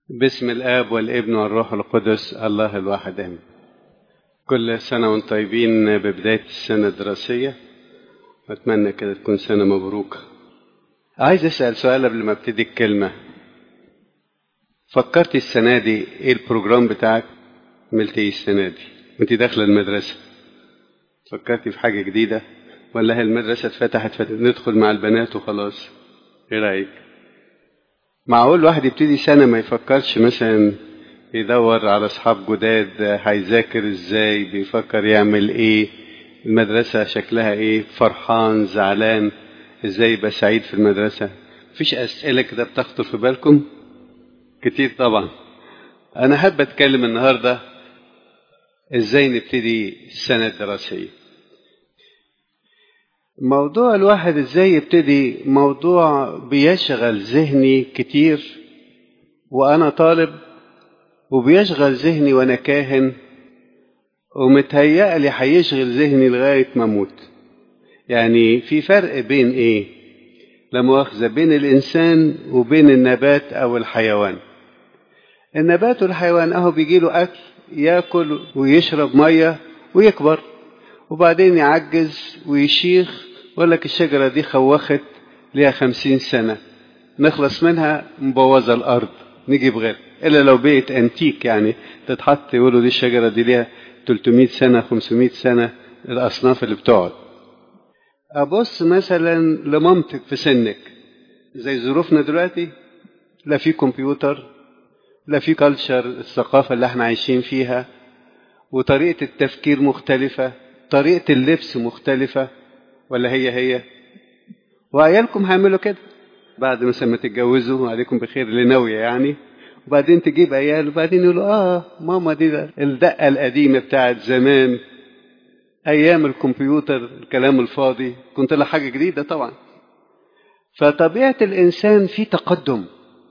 باسم الآب والابن والروح القدس الله الواحد آمين. كل سنة وانتم طيبين ببداية السنة الدراسية، وأتمنى كده تكون سنة مبروكة. عايز أسأل سؤال قبل ما ابتدي الكلمة. فكرتي السنة دي ايه البروجرام بتاعك؟ عملتي ايه السنة دي وانت داخلة المدرسة؟ فكرتي في حاجة جديدة ولا هي المدرسة اتفتحت فندخل مع البنات وخلاص؟ ايه رأيك؟ معقول واحد يبتدي سنة ما يفكرش مثلا يدور على أصحاب جداد، هيذاكر ازاي، بيفكر يعمل ايه، المدرسة شكلها ايه، فرحان زعلان، ازاي يبقى سعيد في المدرسة؟ مفيش أسئلة كده بتخطر في بالكم؟ كتير طبعا. أنا حابب أتكلم النهاردة ازاي نبتدي السنة الدراسية. موضوع الواحد ازاي يبتدي موضوع بيشغل ذهني كتير وأنا طالب، وبيشغل ذهني وأنا كاهن، ومتهيألي هيشغل ذهني لغاية ما أموت. يعني في فرق بين إيه؟ لا مؤاخذة، بين الإنسان وبين النبات أو الحيوان. النبات والحيوان أهو بيجيله أكل، يأكل ويشرب مية ويكبر، وبعدين يعجز ويشيخ، ويقول لك الشجرة دي خوخت ليها 50 سنة، نخلص منها مبوظة الأرض نجيب غير، إلا لو بيت أنتيك يعني تتحط يقولوا دي الشجرة دي ليها 300 سنة 500 سنة، الأصناف اللي بتقعد. أبص مثلا لمامتك في سنك، زي ظروفنا دلوقتي، لا في كمبيوتر، لا في كالتشر، الثقافة اللي احنا عايشين فيها، وطريقة التفكير مختلفة، طريقة اللبس مختلفة، ولا هي وعيالكم هيعملوا كده بعد مثلا ما تتجوزوا وعليكم بخير اللي ناوية يعني، وبعدين تجيب عيال وبعدين يقولوا ماما دي الدقة القديمة بتاعت زمان، أيام الكمبيوتر، الكلام الفاضي، كنت له حاجة جديدة طبعا. فطبيعة الإنسان في تقدم،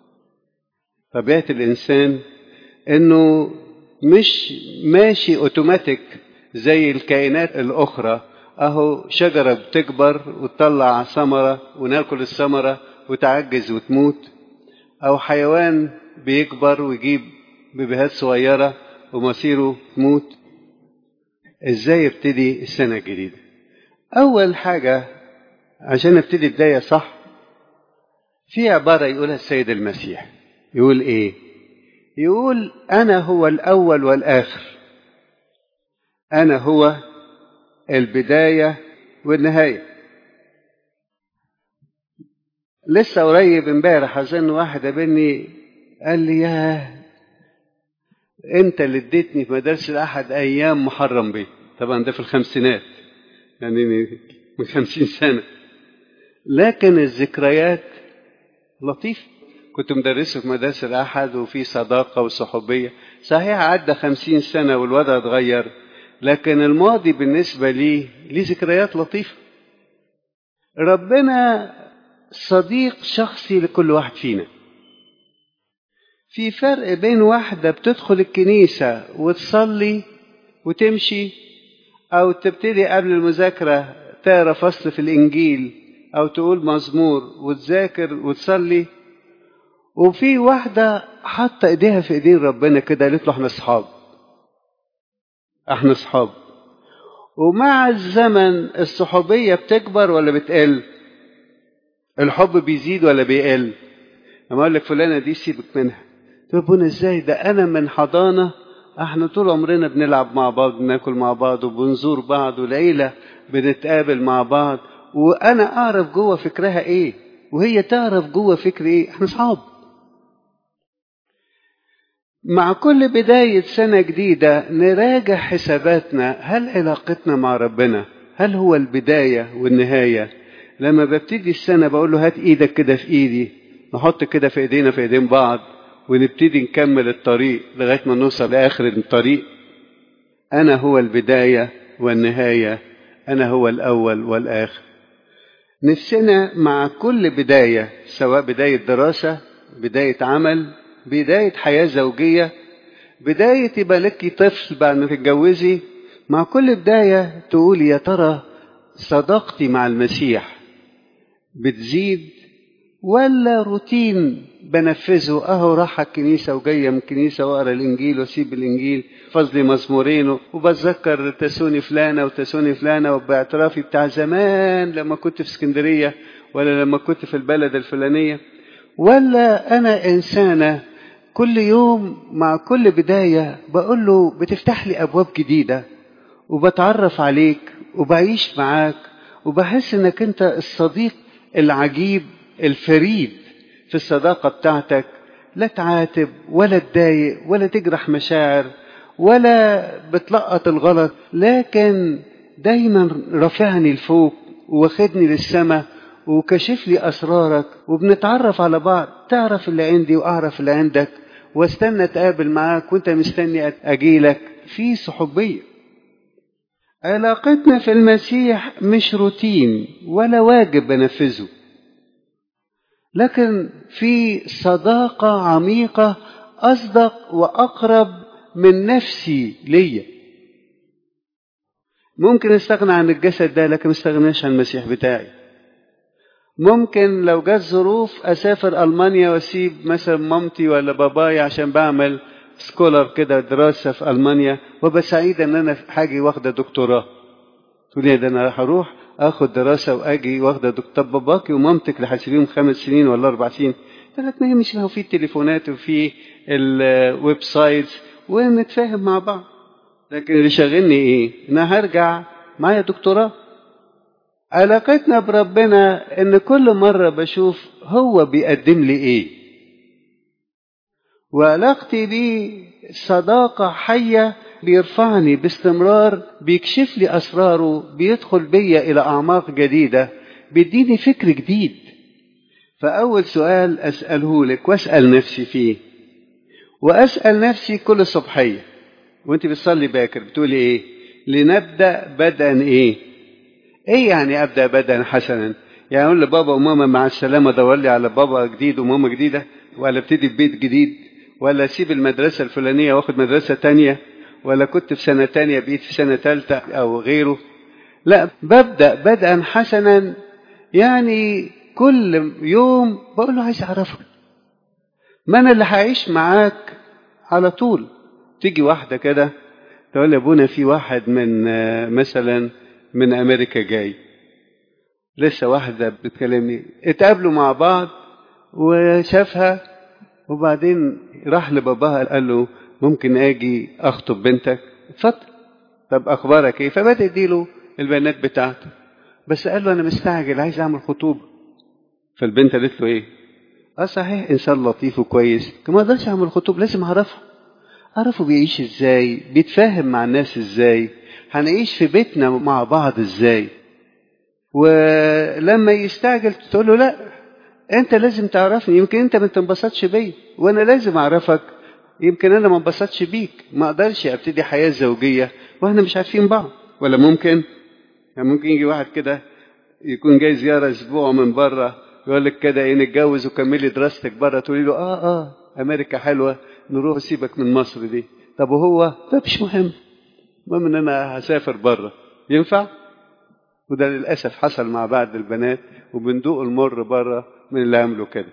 طبيعة الإنسان إنه مش ماشي أوتوماتيك زي الكائنات الأخرى. أهو شجرة بتكبر وتطلع ثمرة وناكل الثمرة وتعجز وتموت، أو حيوان بيكبر ويجيب بيبيهات صغيرة ومصيره تموت. إزاي ابتدي السنة الجديدة؟ أول حاجة عشان ابتدي بداية صح، في عبارة يقولها السيد المسيح، يقول إيه؟ يقول أنا هو الأول والآخر، أنا هو البداية والنهاية. لسه قريب امبارح أظن واحد قابلني قال لي ياه أنت اللي اديتني في مدارس الأحد أيام محرم بيه. طبعا ده في الخمسينات، يعني من 50 سنة، لكن الذكريات لطيفة. كنت مدرسه في مدارس الأحد وفي صداقة وصحوبية، صحيح عدى 50 سنة والوضع اتغير، لكن الماضي بالنسبة لي ذكريات لطيفة. ربنا صديق شخصي لكل واحد فينا. في فرق بين واحدة بتدخل الكنيسة وتصلي وتمشي، أو تبتدي قبل المذاكرة تقرأ فصل في الإنجيل أو تقول مزمور وتذاكر وتصلي، وفي واحدة حاطة إيديها في إيدين ربنا كده قالت له احنا صحاب. ومع الزمن الصحوبية بتكبر ولا بتقل؟ الحب بيزيد ولا بيقل؟ لما اقول لك فلانة دي سيبك منها، تقول ابونا ازاي ده انا من حضانة احنا طول عمرنا بنلعب مع بعض، بناكل مع بعض وبنزور بعض، والعيلة بنتقابل مع بعض، وانا اعرف جوه فكرها ايه وهي تعرف جوه فكري ايه، احنا صحاب. مع كل بداية سنة جديدة نراجع حساباتنا، هل علاقتنا مع ربنا هل هو البداية والنهاية؟ لما ببتدي السنة بقول له هات ايدك كده في ايدي، نحط كده في ايدينا في ايدين بعض ونبتدي نكمل الطريق لغاية ما نوصل لآخر الطريق. أنا هو البداية والنهاية، أنا هو الأول والآخر. نفسنا مع كل بداية، سواء بداية دراسة، بداية عمل، بداية حياة زوجية، بداية يبقى لك طفل بعد ما تتجوزي، مع كل بداية تقول يا ترى صداقتي مع المسيح بتزيد ولا روتين بنفذه، اهو راح الكنيسة وجاية من الكنيسة واقرا الانجيل واسيب الانجيل، فضلي مزمورين وبتذكر تسوني فلانة وتسوني فلانة وباعترافي بتاع زمان لما كنت في اسكندرية ولا لما كنت في البلد الفلانية. ولا انا انسانة كل يوم مع كل بداية بقول له بتفتح لي ابواب جديدة وبتعرف عليك وبعيش معاك وبحس انك انت الصديق العجيب الفريد في الصداقة بتاعتك، لا تعاتب ولا تضايق ولا تجرح مشاعر ولا بتلقط الغلط، لكن دايما رافعني لفوق واخدني للسماء وكشف لي أسرارك، وبنتعرف على بعض، تعرف اللي عندي وأعرف اللي عندك، واستنى أتقابل معاك وانت مستني أجيلك في صحوبية. علاقتنا في المسيح مش روتين ولا واجب بنفذه، لكن في صداقة عميقة أصدق وأقرب من نفسي ليا. ممكن استغنى عن الجسد ده لكن ما استغناش عن المسيح بتاعي. ممكن لو جت ظروف أسافر ألمانيا وأسيب مثلا مامتي ولا بابايا عشان بعمل سكولر كده دراسة في ألمانيا، وابقى سعيد إن أنا حاجي واخدة دكتوراه. تقول لي ده أنا هروح اخد دراسة واجي واخدة دكتور. باباكي ومامتك اللي هتسيبيهم 5 سنين ولا 4 سنين، ثلاث ما يهمش، لو في التليفونات وفي الويب سايتس ونتفاهم مع بعض. لكن اللي شاغلني ايه؟ انا هرجع معايا دكتوراه. علاقتنا بربنا ان كل مرة بشوف هو بيقدم لي ايه، وعلاقتي بيه صداقة حية، بيرفعني باستمرار، بيكشف لي أسراره، بيدخل بيا إلى أعماق جديدة، بيديني فكر جديد. فأول سؤال أسأله لك وأسأل نفسي فيه، وأسأل نفسي كل صبحية وانت بتصلي باكر بتقولي ايه؟ لنبدأ بدءا ايه؟ ايه يعني أبدأ بدءا حسنا؟ يعني أقول لبابا وماما مع السلامة دور لي على بابا جديد وماما جديدة، ولا ابتدي ببيت جديد، ولا اسيب المدرسة الفلانية واخد مدرسة تانية، ولا كنت في سنة تانية بقيت في سنة تالتة او غيره؟ لا، ببدأ بدءا حسنا، يعني كل يوم بقول له عايز اعرفك، ما انا اللي هعيش معاك على طول. تيجي واحدة كده تقول لي ابونا في واحد من مثلا من امريكا جاي، لسه واحدة بتكلمني، اتقابلوا مع بعض وشافها، وبعدين راح لباباها قال له ممكن اجي اخطب بنتك؟ اتفضل. طب اخبارك ايه؟ فبدأ يديله البيانات بتاعته، بس قال له انا مستعجل عايز اعمل خطوبة. فالبنت قالت له ايه؟ صحيح انسان لطيف وكويس، ما اقدرش اعمل خطوبة، لازم اعرفه بيعيش ازاي، بيتفاهم مع الناس ازاي، هنعيش في بيتنا مع بعض ازاي. ولما يستعجل تقول له لا، انت لازم تعرفني، يمكن انت ما تنبسطش بيا وانا لازم اعرفك، يمكن انا ما انبسطش بيك، ما اقدرش ابتدي حياة زوجية واحنا مش عارفين بعض. ولا ممكن يعني ممكن يجي واحد كده يكون جاي زيارة اسبوع من بره، يقول لك كده ايه نتجوز وكملي دراستك بره، تقولي له امريكا حلوة نروح، سيبك من مصر دي. طب وهو ده مش مهم، المهم ان انا هسافر بره. ينفع؟ وده للأسف حصل مع بعض البنات، وبندوق المر بره من اللي عملوا كده.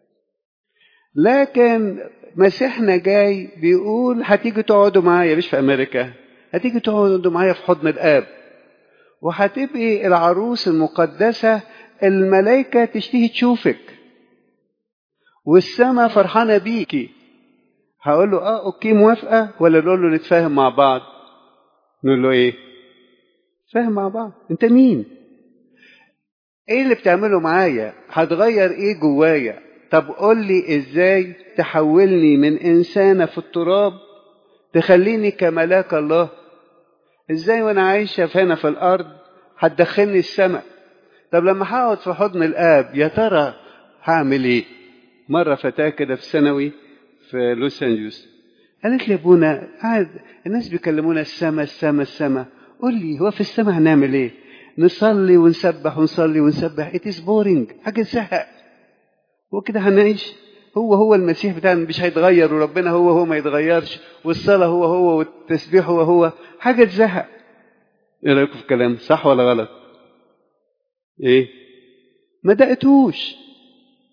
لكن مسيحنا جاي بيقول هتيجي تقعدوا معايا، مش في أمريكا، هتيجي تقعدوا معايا في حضن الآب، وهتبقي العروس المقدسة، الملائكة تشتهي تشوفك، والسماء فرحانة بيكي. هقول له اوكي موافقة، ولا نقول له نتفاهم مع بعض؟ نقول له ايه؟ فاهم مع بعض. انت مين؟ ايه اللي بتعمله معايا؟ هتغير ايه جوايا؟ طب قول لي ازاي تحولني من انسانة في التراب تخليني كملاك الله؟ ازاي وانا عايشة هنا في الارض هتدخلني السماء؟ طب لما هقعد في حضن الاب يا ترى هعمل ايه؟ مرة فتاة كده في ثانوي في لوس انجلوس قالت لي ابونا قاعد الناس بيكلمونا السماء السماء السماء، قول لي هو في السماء هنعمل ايه؟ نصلي ونسبح ونصلي ونسبح، it is boring، حاجة زهق، وكده هنعيش. هو المسيح بتاعنا مش هيتغير، وربنا هو ما يتغيرش، والصلاة هو والتسبيح هو، حاجة تزهق. ايه رأيكم في الكلام؟ صح ولا غلط؟ ايه؟ ما دقتوش.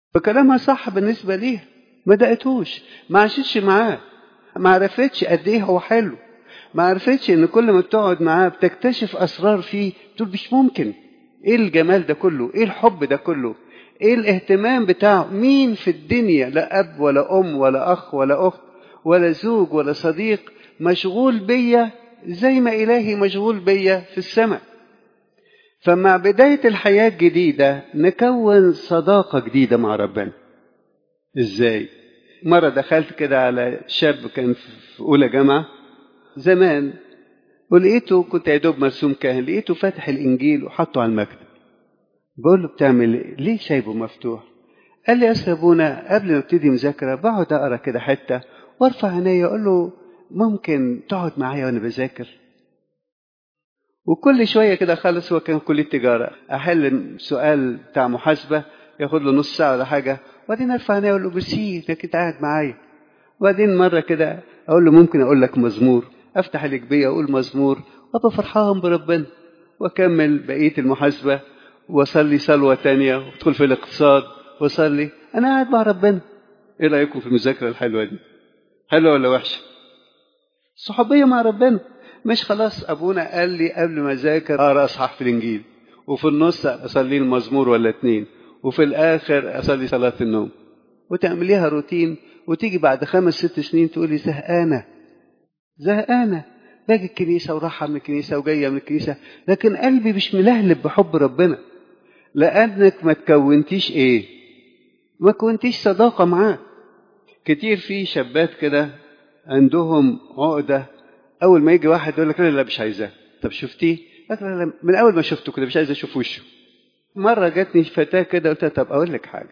فكلامها صح بالنسبة ليها، ما دقتوش، ما عاشتش معاه، ما عرفتش قد ايه هو حلو، ما عرفتش ان كل ما بتقعد معاه بتكتشف اسرار فيه تقول مش ممكن، ايه الجمال ده كله، ايه الحب ده كله، ايه الاهتمام بتاعه، مين في الدنيا لا اب ولا ام ولا اخ ولا اخت ولا زوج ولا صديق مشغول بيا زي ما الهي مشغول بيا في السماء. فمع بداية الحياة الجديدة نكون صداقة جديدة مع ربنا. ازاي؟ مرة دخلت كده على شاب كان في أولى جامعة زمان، ولقيته كنت يا دوب مرسوم كاهن، لقيته فاتح الإنجيل وحطه على المكتب. بقول له بتعمل إيه؟ ليه سايبه مفتوح؟ قال لي أصل أبونا قبل ما ابتدي مذاكرة بقعد أقرأ كده حتة وارفع عينيا أقول له ممكن تقعد معايا وأنا بذاكر؟ وكل شوية كده خلص، هو كان كلية تجارة، أحل سؤال بتاع محاسبة ياخد له نص ساعة ولا حاجة، وبعدين أرفع عينيا أقول له بسي إنك أنت قاعد معايا. وبعدين مرة كده أقول له ممكن أقول لك مزمور، أفتح الجبية أقول مزمور وأبقى فرحان بربنا، وأكمل بقية المحاسبة وأصلي صلوة تانية وأدخل في الاقتصاد وأصلي، أنا قاعد مع ربنا. إيه رأيكم في المذاكرة الحلوة دي؟ حلوة ولا وحشة؟ صحوبية مع ربنا. مش خلاص أبونا قال لي قبل ما أذاكر أقرأ أصحاح في الإنجيل، وفي النص أصلي المزمور ولا اتنين، وفي الآخر أصلي صلاة النوم، وتعمليها روتين، وتيجي بعد 5-6 سنين تقولي زهقانة باجي الكنيسة وراحة من الكنيسة وجاية من الكنيسة، لكن قلبي مش ملهلب بحب ربنا، لأنك ما تكونتيش إيه؟ ما كونتيش صداقة معاه. كتير في شابات كده عندهم عقدة، أول ما يجي واحد يقول لك لا مش عايزاه. طب شفتيه؟ لا من أول ما شفته كده مش عايز أشوف وشه. مرة جاتني فتاة كده قلت لها طب أقول لك حاجة،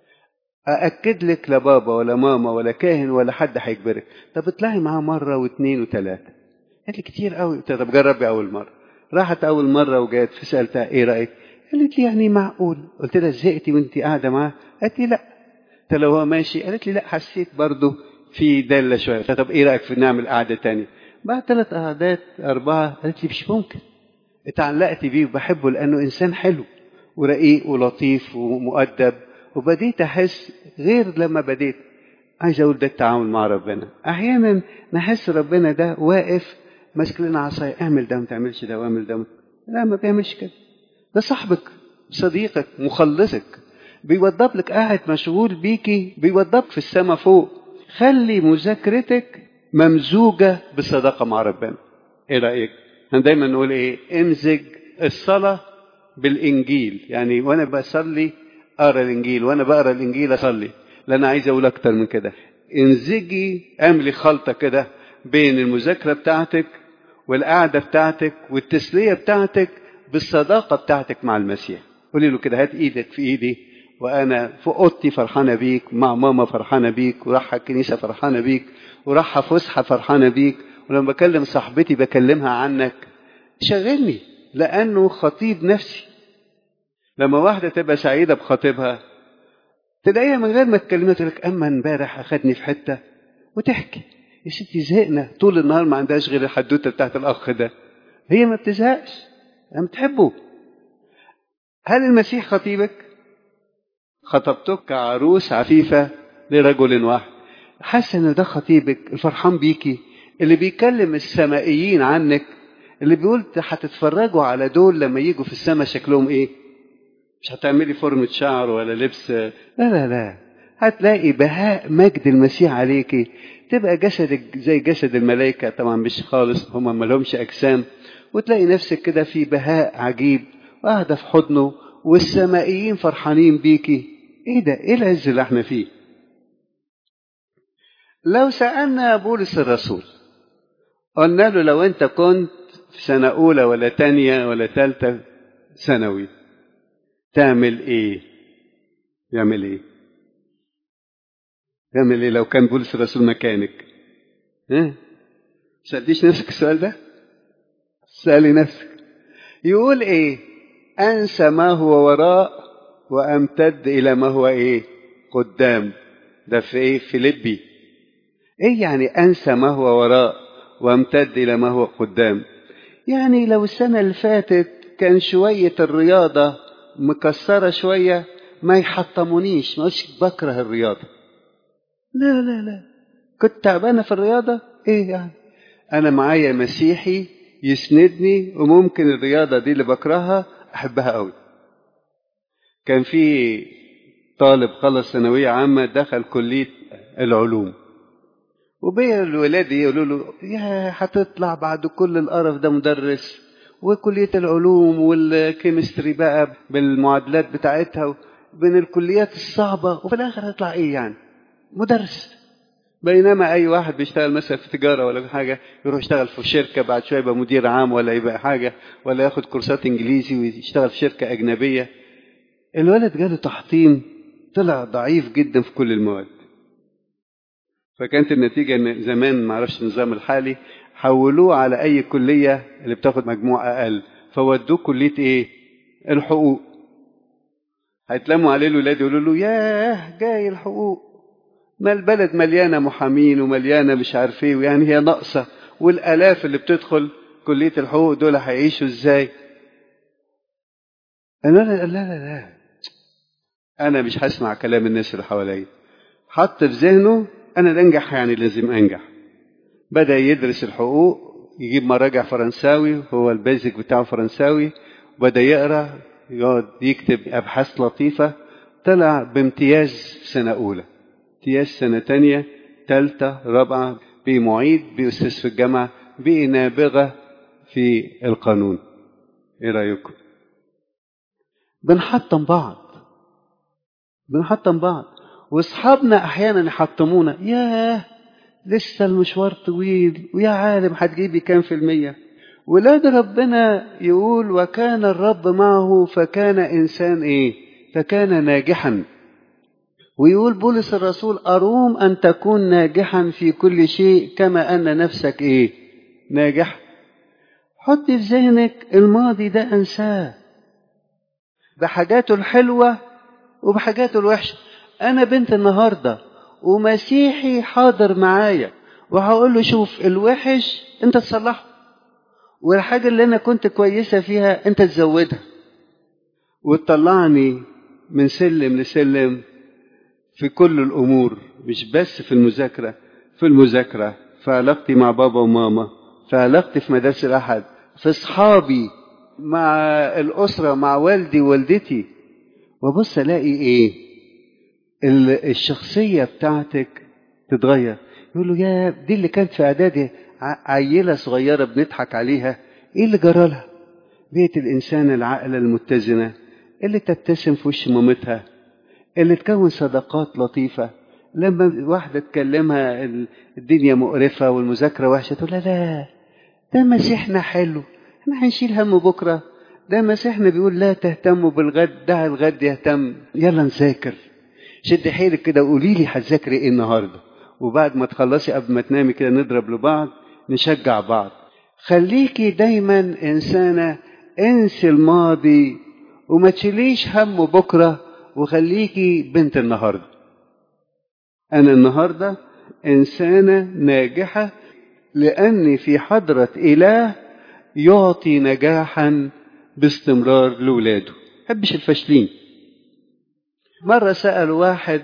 أأكد لك لا بابا ولا ماما ولا كاهن ولا حد هيجبرك، طب اطلعي معاه مرة واثنين وثلاثة. قالت لي كتير قوي. قلت لها طب جربي أول مرة. راحت أول مرة وجات فسألتها إيه رأيك؟ قالت لي يعني معقول. قلت لها زهقتي وأنت قاعدة معاه؟ قالت لي لا. قلت لها هو ماشي؟ قالت لي لا حسيت برضه في دلة شوية. قلت لها طب إيه رأيك في نعمل قعدة تانية؟ بعد 3 قعدات 4 قالت لي مش ممكن، اتعلقت بيه وبحبه لأنه إنسان حلو ورقيق ولطيف ومؤدب. وبديت أحس غير لما بديت عايز أقول ده التعامل مع ربنا. أحيانا نحس ربنا ده واقف ماسك لنا عصاية، اعمل ده ما تعملش ده واعمل ده. لا ما بيعملش كده، ده صاحبك صديقك مخلصك، بيوضب لك، قاعد مشغول بيكي، بيوضبك في السماء فوق. خلي مذاكرتك ممزوجة بالصداقة مع ربنا. ايه رأيك؟ احنا دايما نقول ايه؟ امزج الصلاة بالإنجيل، يعني وانا بصلي اقرا الإنجيل، وانا بقرا الإنجيل اصلي. لا انا عايز اقول اكتر من كده، امزجي، اعملي خلطة كده بين المذاكرة بتاعتك والقعدة بتاعتك والتسلية بتاعتك بالصداقة بتاعتك مع المسيح. قولي له كده هات ايدك في ايدي وانا في اوضتي فرحانة بيك، مع ماما فرحانة بيك، وراحة الكنيسة فرحانة بيك، وراحة فسحة فرحانة بيك، ولما بكلم صاحبتي بكلمها عنك. شغلني لأنه خطيب نفسي. لما واحدة تبقى سعيدة بخطيبها تلاقيها من غير ما تكلمها تقول لك أما امبارح أخدني في حتة، وتحكي. يا ستي زهقنا طول النهار ما عندهاش غير الحدوتة بتاعت الأخ ده. هي ما بتزهقش، أنا بتحبه. هل المسيح خطيبك؟ خطبتك كعروس عفيفة لرجل واحد. حاسة إن ده خطيبك الفرحان بيكي، اللي بيكلم السمائيين عنك، اللي بيقول هتتفرجوا على دول لما يجوا في السماء شكلهم ايه؟ مش هتعملي فورمة شعر ولا لبس، لا لا لا، هتلاقي بهاء مجد المسيح عليكي، تبقى جسدك زي جسد الملائكة، طبعا مش خالص، هم ما لهمش أجسام، وتلاقي نفسك كده في بهاء عجيب وقاعدة في حضنه، والسمائيين فرحانين بيكي. ايه ده؟ ايه العز اللي احنا فيه؟ لو سألنا بولس الرسول قلنا له لو انت كنت في سنة أولى ولا تانية ولا تالتة ثانوي تعمل ايه؟ يعمل ايه؟ تعمل ايه لو كان بولس الرسول مكانك؟ ها؟ سألتيش نفسك السؤال ده؟ سألي نفسك. يقول ايه؟ انسى ما هو وراء وامتد الى ما هو ايه؟ قدام. ده في ايه؟ فيليبي. ايه يعني انسى ما هو وراء وامتد الى ما هو قدام؟ يعني لو السنة اللي فاتت كان شوية الرياضة مكسرة شوية، ما يحطمونيش، ما اقولش بكره الرياضة. لا لا لا، كنت تعبانة في الرياضة، ايه يعني؟ انا معايا مسيحي يسندني، وممكن الرياضة دي اللي بكرهها احبها قوي. كان في طالب خلص ثانوية عامة دخل كلية العلوم، وبيا الولاد يقولوا له يا هتطلع بعد كل القرف ده مدرس، وكلية العلوم والكيمستري بقى بالمعادلات بتاعتها بين الكليات الصعبة، وفي الآخر هيطلع إيه يعني؟ مدرس. بينما أي واحد بيشتغل مثلا في تجارة ولا في حاجة يروح يشتغل في شركة، بعد شوية يبقى مدير عام ولا يبقى حاجة، ولا ياخد كورسات إنجليزي ويشتغل في شركة أجنبية. الولد جاله تحطيم، طلع ضعيف جدا في كل المواد. فكانت النتيجة ان زمان ما اعرفش النظام الحالي حولوه على اي كلية اللي بتاخد مجموع اقل، فودوه كلية ايه؟ الحقوق. هيتلموا عليه الولاد يقولوا له ياه جاي الحقوق، ما البلد مليانة محامين ومليانة مش عارف ايه، ويعني هي ناقصة، والالاف اللي بتدخل كلية الحقوق دول هيعيشوا ازاي؟ لا لا لا لا، انا مش هسمع كلام الناس اللي حواليا. حط في ذهنه انا انجح يعني لازم انجح. بدأ يدرس الحقوق، يجيب مراجع فرنساوي، هو البيزك بتاعه فرنساوي، وبدأ يقرأ، يقعد يكتب أبحاث لطيفة. طلع بامتياز سنة أولى، امتياز سنة تانية، تالتة، رابعة، بقي معيد، بقي أستاذ في الجامعة، بقي نابغة في القانون. إيه رأيكم؟ بنحطم بعض، بنحطم بعض. واصحابنا أحيانا يحطمونا، ياه لسه المشوار طويل، ويا عالم هتجيبي كام في المية. ولاد ربنا يقول وكان الرب معه فكان إنسان إيه؟ فكان ناجحا. ويقول بولس الرسول أروم أن تكون ناجحا في كل شيء كما أن نفسك إيه؟ ناجح. حط في ذهنك الماضي ده أنساه، بحاجاته الحلوة وبحاجاته الوحشة. أنا بنت النهاردة ومسيحي حاضر معايا، وهقول له شوف الوحش أنت تصلحه، والحاجة اللي أنا كنت كويسة فيها أنت تزودها، وتطلعني من سلم لسلم في كل الأمور، مش بس في المذاكرة، في المذاكرة، في علاقتي مع بابا وماما، في علاقتي في مدارس الأحد، في أصحابي، مع الأسرة، مع والدي ووالدتي. وبص ألاقي إيه؟ الشخصية بتاعتك تتغير. يقول له يا دي اللي كانت في إعدادي عيلة صغيرة بنضحك عليها، إيه اللي جرالها؟ بقت الإنسان العاقلة المتزنة اللي تبتسم في وش مامتها، اللي تكون صداقات لطيفة. لما واحدة تكلمها الدنيا مقرفة والمذاكرة وحشة، تقول لا لا ده مسيحنا حلو، احنا هنشيل هم بكرة. ده مسيحنا بيقول لا تهتموا بالغد، دع الغد يهتم. يلا نذاكر، شد حيلك كده وقولي لي هتذاكري ايه النهارده، وبعد ما تخلصي قبل ما تنامي كده نضرب لبعض، نشجع بعض. خليكي دايما إنسانة انسي الماضي وما تشيليش هم بكرة، وخليكي بنت النهاردة. أنا النهاردة إنسانة ناجحة لأني في حضرة إله يعطي نجاحا باستمرار لولاده، محبش الفاشلين. مرة سأل واحد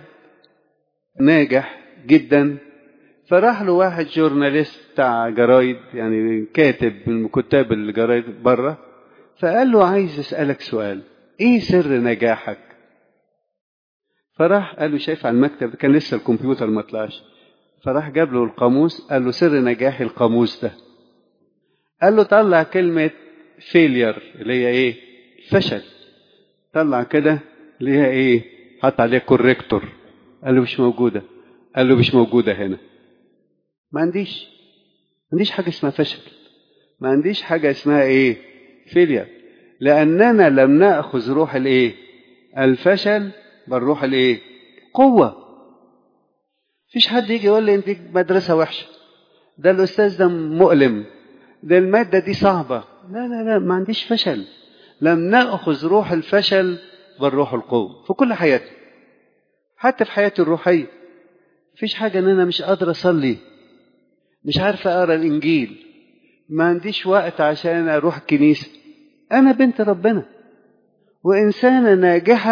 ناجح جدا، فراح له واحد جورناليست بتاع جرايد، يعني كاتب من كتاب الجرايد بره، فقال له عايز أسألك سؤال، ايه سر نجاحك؟ فراح قال له شايف على المكتب، كان لسه الكمبيوتر ما طلعش، فراح جاب له القاموس، قال له سر نجاحي القاموس ده. قال له طلع كلمة فيلير اللي هي ايه؟ فشل. طلع كده اللي هي ايه؟ حط عليها كوريكتور. قال له مش موجودة. قال له مش موجودة هنا. ما عنديش حاجة اسمها فشل، ما عنديش حاجة اسمها ايه؟ فيلير. لأننا لم نأخذ روح الايه؟ الفشل، بل روح الايه؟ قوة. فيش حد يجي يقول لي انت مدرسة وحشة، ده الأستاذ ده مؤلم، ده المادة دي صعبة. لا لا لا، ما عنديش فشل. لم نأخذ روح الفشل بل روح القوة في كل حياتي، حتى في حياتي الروحية. فيش حاجة ان انا مش قادر اصلي، مش عارف اقرا الانجيل، ما عنديش وقت عشان اروح الكنيسة. انا بنت ربنا وانسانة ناجحة،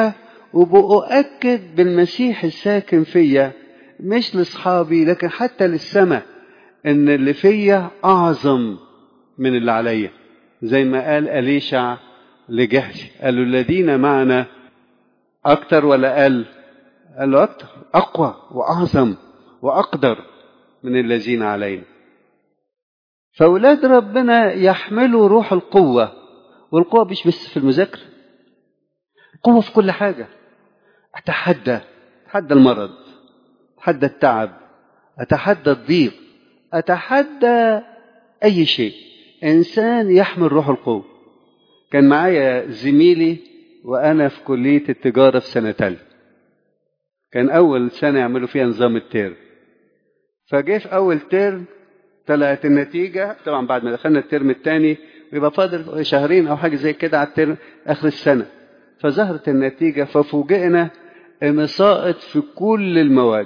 وبأؤكد بالمسيح الساكن فيا، مش لأصحابي لكن حتى للسماء، إن اللي فيا أعظم من اللي عليا. زي ما قال أليشع لجهزي، قالوا الذين معنا أكتر ولا قال؟ قال له أكتر، أقوى وأعظم وأقدر من الذين علينا. فأولاد ربنا يحملوا روح القوة، والقوة مش بس في المذاكرة، قوة في كل حاجة. أتحدى المرض، أتحدى التعب، أتحدى الضيق، أتحدى أي شيء. إنسان يحمل روح القوة. كان معايا زميلي وأنا في كلية التجارة في سنة تالتة، كان أول سنة يعملوا فيها نظام الترم. فجاء في أول ترم طلعت النتيجة، طبعا بعد ما دخلنا الترم الثاني بيبقى فاضل شهرين أو حاجة زي كده على الترم آخر السنة، فظهرت النتيجة ففوجئنا إن ساقط في كل المواد.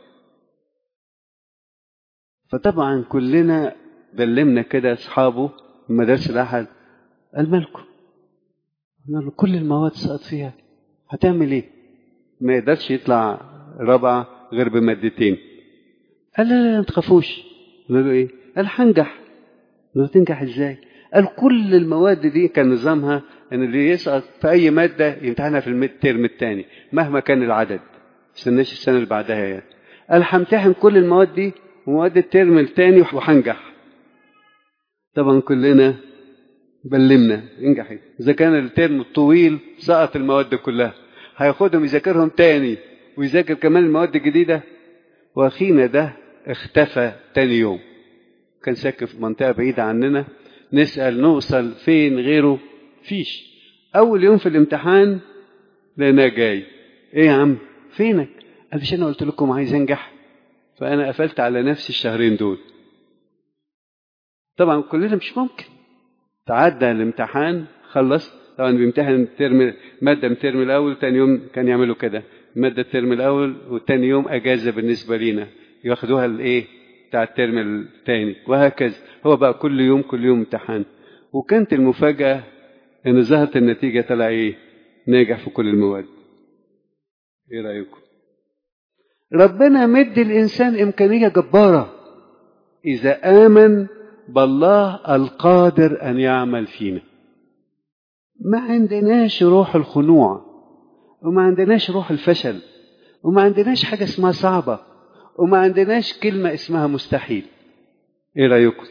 فطبعا كلنا بلمنا كده أصحابه المدارس الأحد، قال مالكم؟ قال له كل المواد سقط فيها، هتعمل إيه؟ ما يقدرش يطلع رابعة غير بمادتين. قال لا ما تخافوش. قال له إيه؟ قال هنجح. قال له تنجح إزاي؟ قال كل المواد دي كان نظامها ان اللي يسقط في اي ماده يمتحنها في الترم الثاني مهما كان العدد، استناش السنه اللي بعدها يعني. قال همتحن كل المواد دي ومواد الترم الثاني وهنجح. طبعا كلنا بلمنا انجح، اذا كان الترم الطويل سقط المواد كلها هياخدهم يذاكرهم تاني ويذاكر كمان المواد الجديده. واخينا ده اختفى تاني يوم، كان ساكن في منطقه بعيده عننا، نسأل نوصل فين غيره فيش. أول يوم في الامتحان لقيناه جاي، إيه يا عم فينك؟ قال مش أنا قلت لكم عايز أنجح؟ فأنا قفلت على نفسي الشهرين دول. طبعا كلنا مش ممكن. تعدى الامتحان خلص، طبعا بيمتحن الترم مادة من الترم الأول، تاني يوم كان يعملوا كده مادة الترم الأول وتاني يوم أجازة بالنسبة لينا ياخدوها الإيه بتاع الترم الثاني، وهكذا. هو بقى كل يوم امتحان. وكانت المفاجأة ان ظهرت النتيجة طلع ايه؟ ناجح في كل المواد. ايه رأيكم؟ ربنا مد الانسان امكانية جبارة اذا امن بالله القادر ان يعمل فينا. ما عندناش روح الخنوع، وما عندناش روح الفشل، وما عندناش حاجة اسمها صعبة، وما عندناش كلمة اسمها مستحيل. ايه رأيكم؟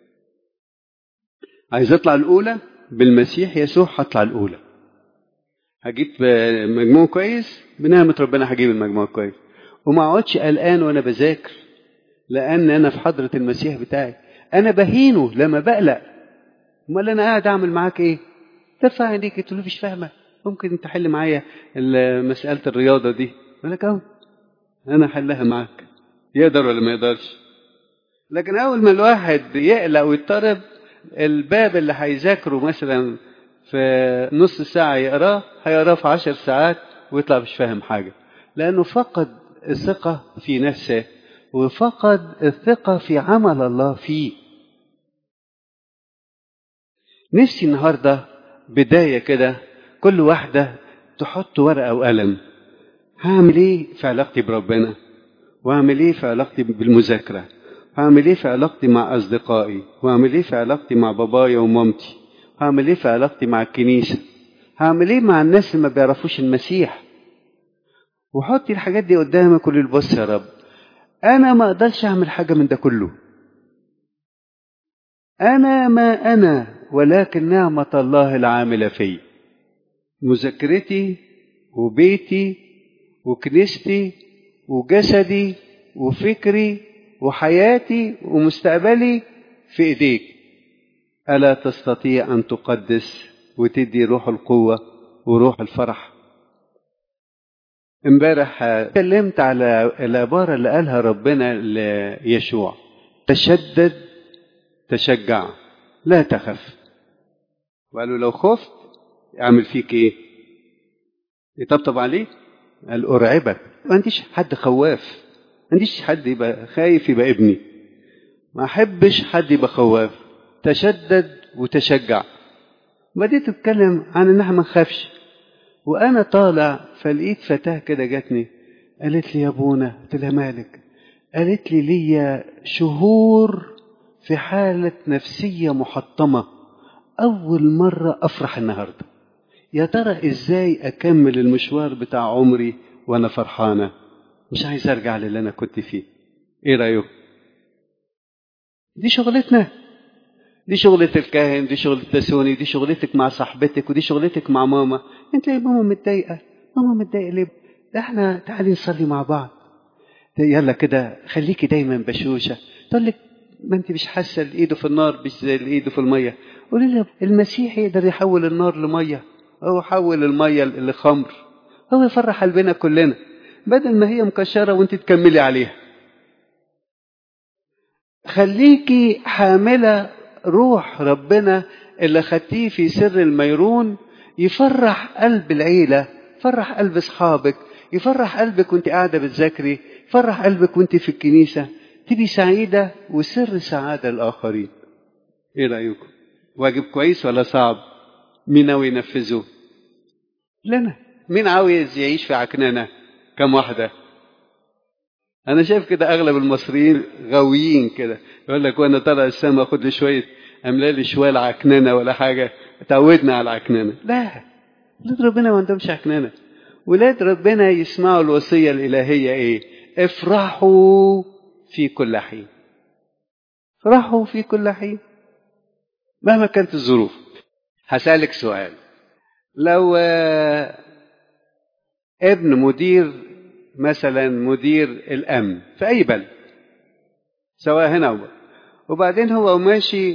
عايز اطلع الاولى بالمسيح يسوع، هطلع الاولى. هجيب مجموع كويس بنعمة ربنا، هجيب المجموع كويس، وما اقعدش قلقان وانا بذاكر، لان انا في حضرة المسيح بتاعي. انا بهينه لما بقلق. امال انا قاعد اعمل معاك ايه؟ ترفع عينيك تقول له مش فاهمه، ممكن تحل معايا مسألة الرياضة دي؟ اقول لك اهو انا احلها معاك. يقدر ولا ما يقدرش؟ لكن اول ما الواحد يقلق ويضطرب، الباب اللي هيذاكره مثلا في نص ساعة هيقراه في 10 ساعات ويطلع مش فاهم حاجة، لأنه فقد الثقة في نفسه وفقد الثقة في عمل الله فيه. نفسي النهاردة بداية كده كل واحدة تحط ورقة وقلم، هعمل ايه في علاقتي بربنا، وهعمل ايه في علاقتي بالمذاكرة، هعمل ايه في علاقتي مع أصدقائي، وهعمل ايه في علاقتي مع بابايا ومامتي، هعمل ايه في علاقتي مع الكنيسة، هعمل ايه مع الناس اللي ما بيعرفوش المسيح. وحطي الحاجات دي قدامك وقولي بص يا رب، انا ما اقدرش اعمل حاجة من ده كله، انا ما انا ولكن نعمة الله العاملة في مذاكرتي وبيتي وكنيستي وجسدي وفكري وحياتي ومستقبلي في ايديك. ألا تستطيع أن تقدس وتدي روح القوة وروح الفرح؟ امبارح اتكلمت على العبارة اللي قالها ربنا ليشوع، تشدد تشجع لا تخف. وقالوا لو خفت اعمل فيك ايه؟ يطبطب عليه؟ قال أرعبك. ما عنديش حد خواف، ما عنديش حد يبقى خايف يبقى ابني، ما أحبش حد يبقى خواف. تشدد وتشجع. بديت تتكلم عن ان احنا ما نخافش، وأنا طالع فلقيت فتاة كده جاتني قالت لي يا ابونا، قلت لها مالك؟ قالت لي ليا شهور في حالة نفسية محطمة، أول مرة أفرح النهاردة. يا ترى إزاي أكمل المشوار بتاع عمري وأنا فرحانة؟ مش عايز أرجع للي أنا كنت فيه. إيه رأيك؟ دي شغلتنا، دي شغلة الكاهن، دي شغلة التسوني، دي شغلتك مع صاحبتك، ودي شغلتك مع ماما. انت يا ماما متضايقة، ماما متضايقة ليه؟ ده احنا تعالي نصلي مع بعض. يلا كده خليكي دايما بشوشة. تقول لك ما انت مش حاسة ايده في النار مش زي ايده في المية. قولي له المسيح يقدر يحول النار لمية، هو حول المية لخمر، هو يفرح قلبنا كلنا بدل ما هي مكشرة وانت تكملي عليها. خليكي حاملة روح ربنا اللي خدتيه في سر الميرون، يفرح قلب العيلة، يفرح قلب أصحابك، يفرح قلبك وانت قاعدة بتذاكري، يفرح قلبك وانت في الكنيسة، تبقي سعيدة وسر سعادة الآخرين. ايه رأيكم؟ واجب كويس ولا صعب؟ مين ناوي ينفذه؟ لنا. مين عاوز يعيش في عكننة؟ كم واحدة؟ أنا شايف كده أغلب المصريين غاويين كده، يقول لك وأنا طالع السما أخد لي شوية أملالي شوية عكننة ولا حاجة، تعودنا على العكننة. لا، ولاد ربنا ما عندهمش عكننة. ولاد ربنا يسمعوا الوصية الإلهية إيه؟ افرحوا في كل حين. افرحوا في كل حين مهما كانت الظروف. هسألك سؤال، لو ابن مدير مثلا، مدير الأمن في أي بلد سواء هنا أو بره، وبعدين هو ماشي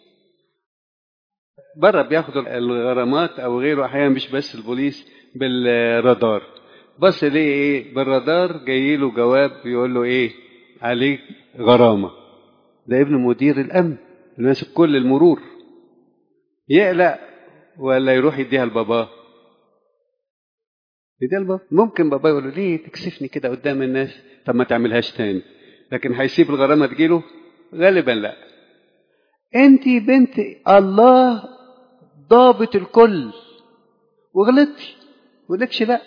بره بياخد الغرامات أو غيره، أحيانا مش بس البوليس، بالرادار، بس ليه إيه بالرادار جاي له جواب بيقول له إيه عليك غرامة. ده ابن مدير الأمن اللي ماسك كل المرور، يقلق ولا يروح يديها لباباه؟ يديها لباباه. ممكن باباه يقول له ليه تكسفني كده قدام الناس؟ طب ما تعملهاش تاني. لكن هيسيب الغرامة تجيله؟ غالبا لا. انت بنت الله ضابط الكل، وغلطتي ولكش لا،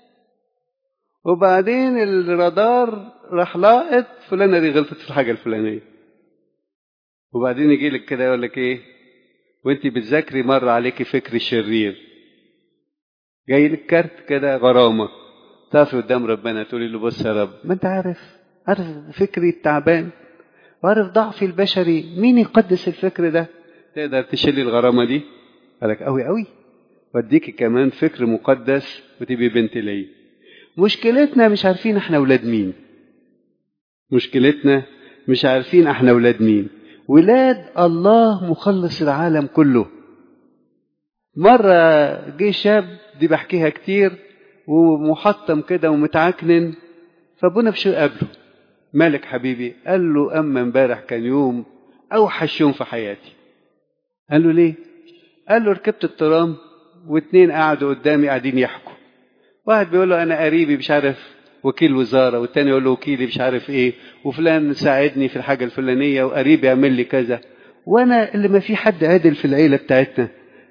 وبعدين الرادار راح لاقط فلانة دي غلطت في الحاجة الفلانية، وبعدين يجي لك كده يقول لك ايه وانت بتذاكري مر عليكي فكر شرير، جاي لك كارت كده غرامة، تقفي قدام ربنا تقولي له بص يا رب، ما انت عارف فكري التعبان وعارف ضعفي البشري، مين يقدس الفكر ده؟ تقدر تشيلي الغرامة دي؟ قالك قوي قوي، واديكي كمان فكر مقدس وتبقي بنت لي. مشكلتنا مش عارفين احنا ولاد مين، مشكلتنا مش عارفين احنا ولاد مين. ولاد الله مخلص العالم كله. مرة جه شاب، دي بحكيها كتير، ومحطم كده ومتعكنن، فابونا بشو قابله، مالك حبيبي؟ قال له اما امبارح كان يوم اوحش يوم في حياتي. قال له ليه؟ قال له ركبت الترام واتنين قعدوا قدامي قاعدين يحكوا، واحد بيقول له انا قريبي مش عارف وكيل وزاره، والتاني يقول له وكيلي مش عارف ايه، وفلان ساعدني في الحاجه الفلانيه، وقريبي يعمل لي كذا، وانا اللي ما في حد عادل في العيله بتاعتنا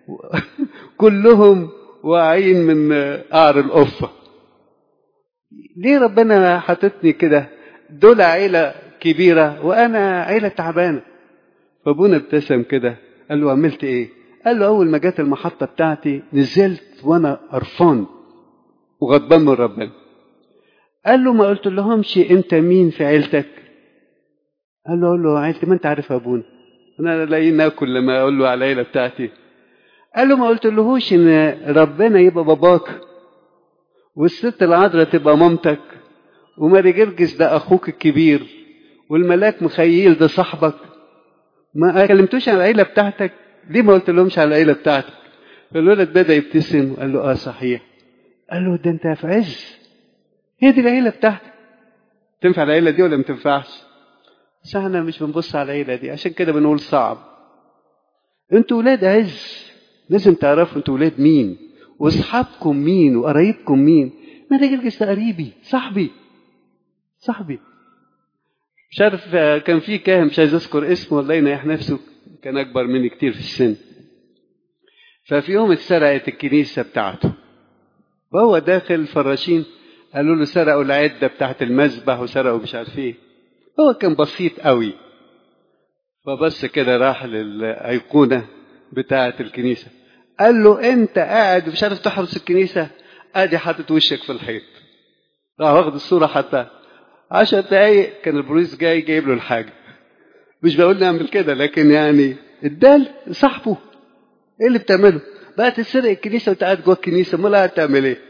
كلهم واعيين من قعر القفه. ليه ربنا حاططني كده؟ دول عيله كبيره وانا عيله تعبانه. فابونا ابتسم كده قال له عملت ايه؟ قال له اول ما جت المحطه بتاعتي نزلت وانا قرفان وغضبان من ربنا. قال له ما قلت لهمش انت مين في عيلتك؟ قال له اقول له عيلتي؟ ما انت عارف يا ابونا انا لاقيين ناكل لما اقول له على العيله بتاعتي. قال له ما قلت لهوش ان ربنا يبقى باباك، والست العذراء تبقى مامتك، وماري جرجس ده اخوك الكبير، والملاك مخيل ده صاحبك؟ ما كلمتوش عن العيله بتاعتك؟ ليه ما قلت لهمش على العيله بتاعتك؟ فالولد بدا يبتسم وقال له صحيح. قال له ده انت في عز، هي دي العيله بتاعتك، تنفع العيله دي ولا ما تنفعش؟ بس احنا مش بنبص على العيله دي، عشان كده بنقول صعب. انتوا ولاد عز، لازم تعرفوا انتوا ولاد مين، واصحابكم مين، وقرايبكم مين. ما ده جرجس قريبي، صاحبي. مش عارف كان في كاهن مش عايز اذكر اسمه والله ينيح نفسه، كان اكبر مني كتير في السن، ففي يوم اتسرقت الكنيسه بتاعته، وهو داخل الفراشين قالوا له سرقوا العدة بتاعت المذبح وسرقوا مش عارف ايه. هو كان بسيط قوي، فبص كده راح للأيقونة بتاعت الكنيسة قال له انت قاعد مش عارف تحرس الكنيسة، ادي حاطط وشك في الحيط. راح واخد الصورة حتى 10 دقايق كان البوليس جاي جايب له الحاجة. مش بقول نعمل كده، لكن يعني ادال صاحبه. ايه اللي بتعمله بقى؟ تسرق الكنيسة وانت قاعد جوه الكنيسة، امال قاعد تعمل ايه؟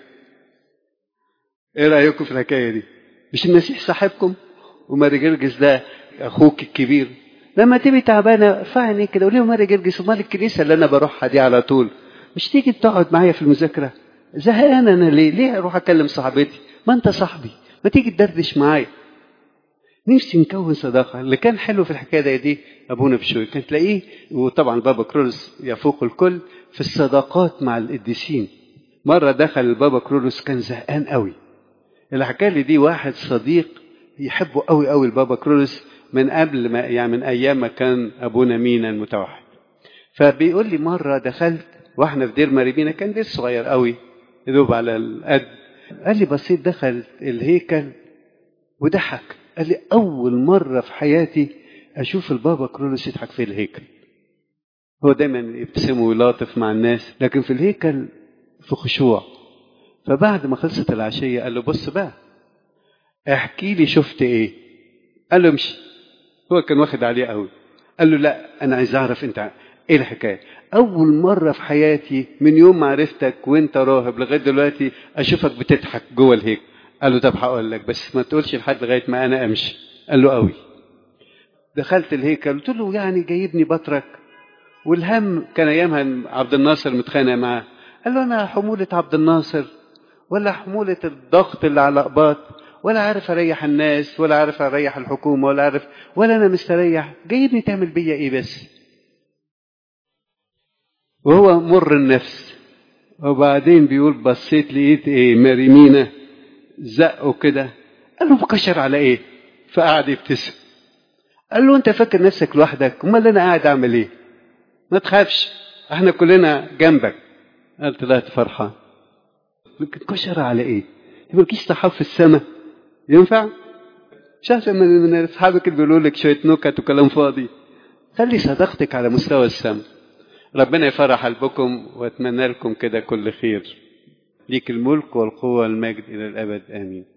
ايه رأيكم في الحكاية دي؟ مش المسيح صاحبكم؟ وماري جرجس ده اخوك الكبير، لما تبقي تعبانه ارفعني كده قولي له ماري جرجس امال الكنيسه اللي انا بروحها دي على طول مش تيجي تقعد معايا في المذاكره؟ زهقان انا ليه اروح اكلم صاحبتي؟ ما انت صاحبي، ما تيجي تدردش معايا. نفسي نكون صداقه. اللي كان حلو في الحكايه دي ابونا بشوي، كان تلاقيه وطبعا بابا كرولوس يفوق الكل في الصداقات مع القديسين. مره دخل البابا كرولوس كان زهقان قوي، اللي حكى لي دي واحد صديق يحبه قوي قوي البابا كرولوس من قبل ما يعني من ايام ما كان ابونا مينا المتوحد. فبيقول لي مره دخلت واحنا في دير ماريبينا، كان دير صغير قوي يدوب على القد. قال لي بسيط دخل الهيكل وضحك. قال لي اول مره في حياتي اشوف البابا كرولوس يضحك في الهيكل. هو دايما يبتسم ويلاطف مع الناس، لكن في الهيكل في خشوع. فبعد ما خلصت العشيه قال له بص بقى احكي لي شفت ايه. قال له امشي. هو كان واخد عليه قوي. قال له لا انا عايز اعرف انت ايه الحكايه. اول مره في حياتي من يوم ما عرفتك وانت راهب لغايه دلوقتي اشوفك بتضحك جوه الهيكل. قال له طب هقول لك بس ما تقولش لحد لغايه ما انا امشي. قال له قوي. دخلت الهيكل قلت له يعني جايبني بطرك والهم كان ايامها عبد الناصر متخانق معاه. قال له انا حموله عبد الناصر ولا حمولة الضغط اللي على الأقباط، ولا عارف أريح الناس ولا عارف أريح الحكومة ولا عارف ولا أنا مستريح، جايبني تعمل بيا إيه بس؟ وهو مر النفس. وبعدين بيقول بصيت لقيت إيه مريمينا زقه كده. قال له مكشر على إيه؟ فقعد يبتسم. قال له أنت فاكر نفسك لوحدك؟ أمال أنا قاعد أعمل إيه؟ ما تخافش إحنا كلنا جنبك. قال طلعت فرحان. كشر على إيه؟ يبقى صحاب في السماء ينفع؟ مش أحسن من أصحابك اللي بيقولوا لك شوية نكت وكلام فاضي. خلي صداقتك على مستوى السماء. ربنا يفرح قلبكم وأتمنى لكم كده كل خير. ليك الملك والقوة والمجد إلى الأبد آمين.